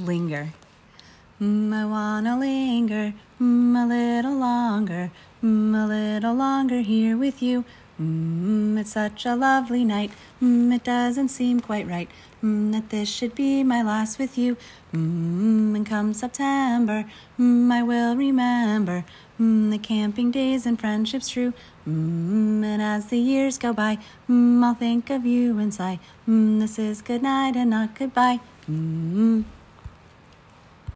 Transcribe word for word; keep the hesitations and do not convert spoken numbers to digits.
linger. Mm, I wanna linger mm, a little longer, mm, a little longer here with you. Mm, it's such a lovely night, mm, it doesn't seem quite right mm, that this should be my last with you. Mm, and come September, mm, I will remember mm, the camping days and friendships true. Mm, and as the years go by, mm, I'll think of you and sigh, mm, this is good night and not goodbye. Mm.